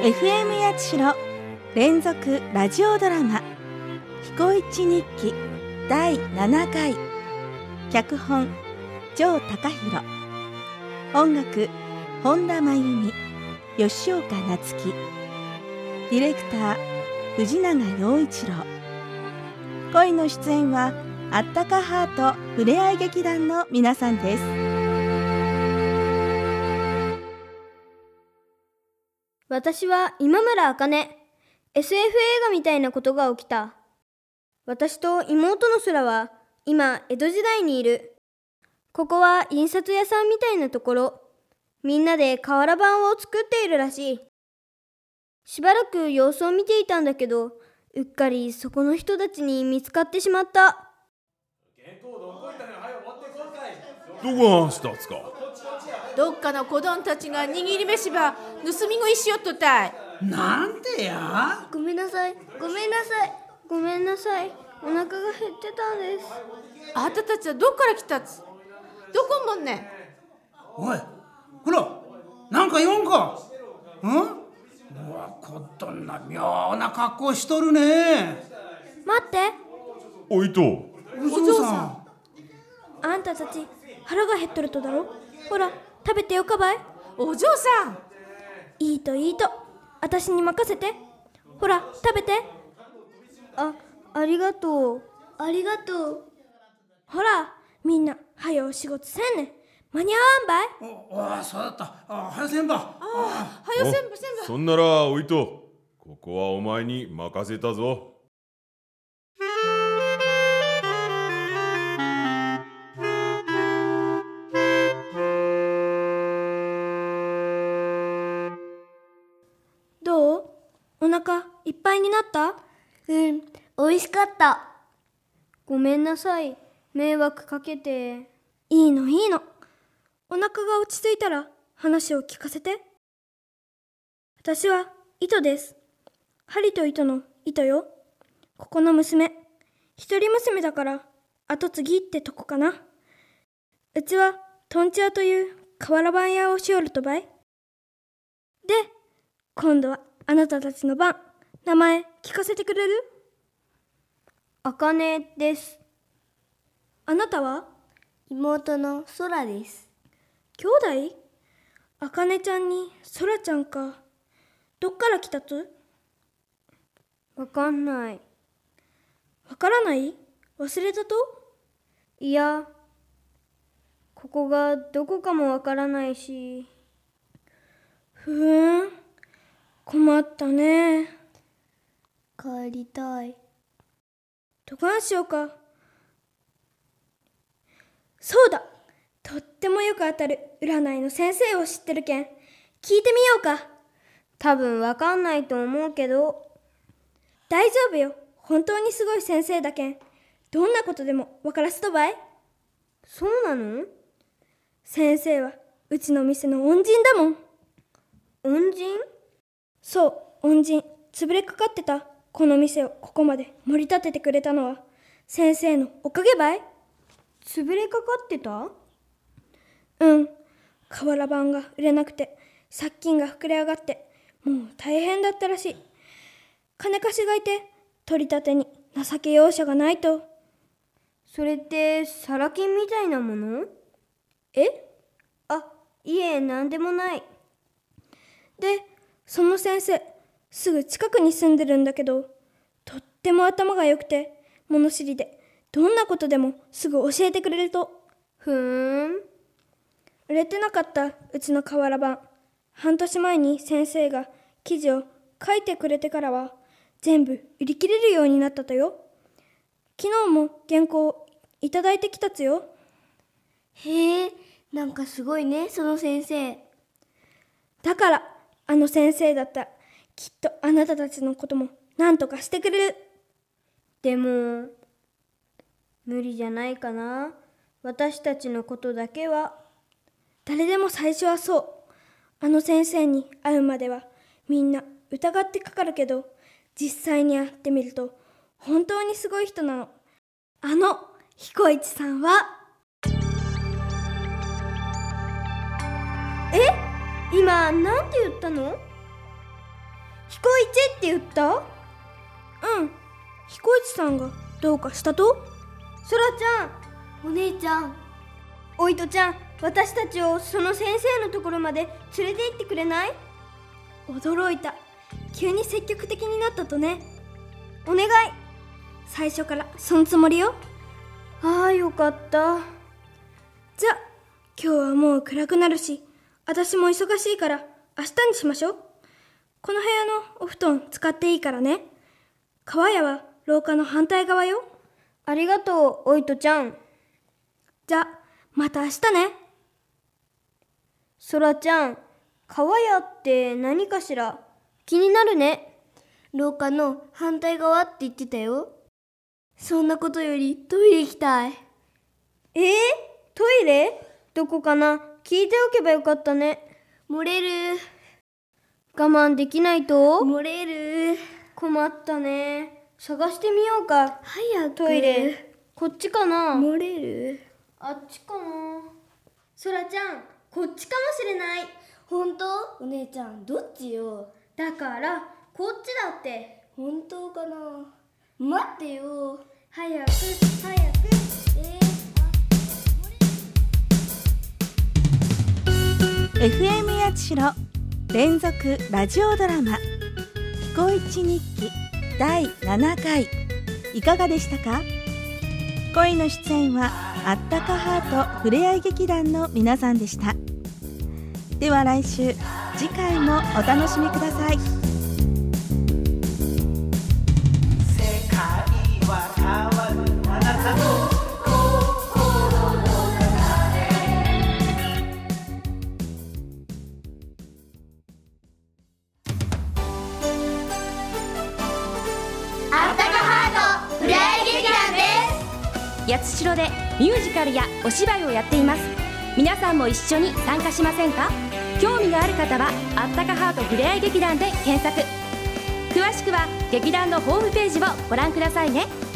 FM 八代連続ラジオドラマ彦一日記第7回、脚本城貴弘、音楽本田真由美、吉岡夏樹、ディレクター藤永陽一郎。声の出演はあったかハートふれあい劇団の皆さんです。 私は今村茜。SF 映画みたいなことが起きた。私と妹の空は今江戸時代にいる。ここは印刷屋さんみたいなところ。みんなで瓦版を作っているらしい。しばらく様子を見ていたんだけど、うっかりそこの人たちに見つかってしまった。 どこがしたんすか？ どっかの子供たちが握り飯ば盗み食いしよっとったい。 なんでや？ ごめんなさい、ごめんなさい、ごめんなさい。お腹が減ってたんです。 あんたたちはどっから来たっつ？どこもんねん。 おい、ほら、なんか言わんか？うわ、こっとんな妙な格好しとるね。 待って。 おいと。 お嬢さん。 あんたたち腹が減っとるとだろ。ほら、食べてよかばい。 お嬢さん。 いいといいと、私に任せて。ほら、食べて。ありがとう。ありがとう。ほら、みんなはよ仕事せんねん。間に合わんばい。 そうだった。はよせんば。 はよせんば。 そんならおいと、ここはお前に任せたぞ。 どう？お腹いっぱいになった？うん、おいしかった。ごめんなさい、迷惑かけて。いいの。お腹が落ち着いたら話を聞かせて。私は糸です。針と糸の糸よ。ここの娘。一人娘だから後継ぎってとこかな。うちはとんちゃという瓦版屋をしおるとばい。で、今度はあなたたちの番。名前聞かせてくれる？茜です。あなたは？妹の空です。兄弟？茜ちゃんに空ちゃんか。どっから来たと？わかんない。わからない？忘れたと？いや、ここがどこかもわからないし。困ったね。帰りたい。どがんしようか。そうだ、とってもよく当たる占いの先生を知ってるけん、聞いてみようか。多分わかんないと思うけど。大丈夫よ、本当にすごい先生だけん、どんなことでもわからすとばい。そうなの？先生はうちの店の恩人だもん。恩人？そう、恩人。潰れかかってたこの店をここまで盛り立ててくれたのは先生のおかげばい。潰れかかってた？うん、瓦版が売れなくて借金が膨れ上がってもう大変だったらしい。金貸しがいて取り立てに情け容赦がないと。それってサラ金みたいなもの？いえ、なんでもない。で、その先生すぐ近くに住んでるんだけど、とっても頭が良くて物知りで、どんなことでもすぐ教えてくれると。売れてなかったうちの瓦版、半年前に先生が記事を書いてくれてからは全部売り切れるようになったとよ。昨日も原稿いただいてきたつよ。へえ、なんかすごいね、その先生。だからあの先生だったらきっとあなたたちのことも何とかしてくれる。でも無理じゃないかな。私たちのことだけは。誰でも最初はそう。あの先生に会うまではみんな疑ってかかるけど、実際に会ってみると本当にすごい人なの。あの彦一さんは。今なんて言ったの？ 彦一って言った？うん、彦一さんがどうかしたと？そらちゃん、お姉ちゃん、おいとちゃん、私たちをその先生のところまで連れて行ってくれない？驚いた。急に積極的になったとね。お願い。最初からそのつもりよ。ああ、よかった。じゃあ今日はもう暗くなるし、私も忙しいから明日にしましょう。この部屋のお布団使っていいからね。川屋は廊下の反対側よ。ありがとう、おいとちゃん。じゃあまた明日ね。そらちゃん、川屋って何かしら？気になるね。廊下の反対側って言ってたよ。そんなことよりトイレ行きたい。トイレ？どこかな？聞いておけばよかったね。漏れる。我慢できないと？漏れる。困ったね。探してみようか。早く。トイレ。こっちかな？漏れる。あっちかな？そらちゃん、こっちかもしれない。ほんと？お姉ちゃん、どっちよ？だからこっちだって。本当かな？待ってよ。早く早く。 FM 八代連続ラジオドラマ彦一日記第7回いかがでしたか？恋の出演はあったかハートふれあい劇団の皆さんでした。では来週次回もお楽しみください。 世界は変わるあなたの八代でミュージカルやお芝居をやっています。皆さんも一緒に参加しませんか？興味がある方はあったかハートふれあい劇団で検索。詳しくは劇団のホームページをご覧くださいね。